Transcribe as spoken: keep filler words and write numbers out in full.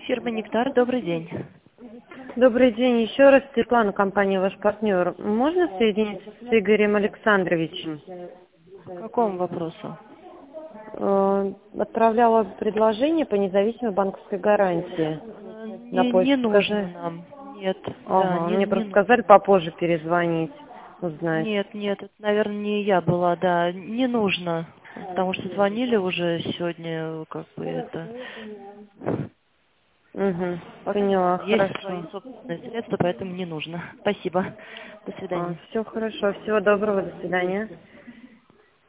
Фирма «Нектар», добрый день. Добрый день. Еще раз, Светлана, компания «Ваш партнер». Можно соединить с Игорем Александровичем? По какому вопросу? Э, Отправляла предложение по независимой банковской гарантии Э, на Не, не почту. нужно Скажи. нам. Нет, да, Ага, не, мне не просто нужно. сказали попозже перезвонить, узнать. Нет, нет, это, наверное, не я была, да, не нужно. Потому что звонили уже сегодня, как бы это... Угу, Пока не поняла, нужно. Есть свои хорошо. собственные средства, поэтому не нужно. Спасибо. До А, свидания. все хорошо, всего доброго, до свидания.